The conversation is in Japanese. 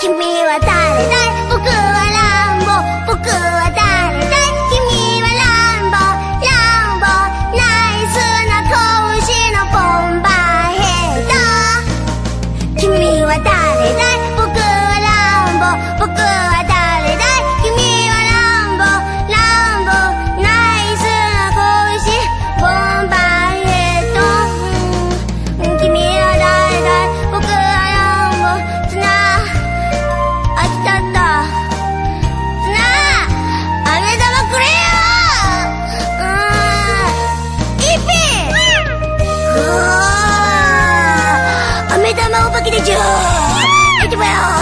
君は誰だい、僕はランボー、僕は誰だい、君はランボー、ランボー、ナイスな拳のボンバーヘッド。君は誰だい、僕はランボー、僕は誰だい、君はランボー、ランボー、ナイスな拳ボンバーヘッド。君は誰だい、僕はランボー、綱飽きたった。綱飴玉くれよ。一品。飴玉お化けでちゅー。いってみよう。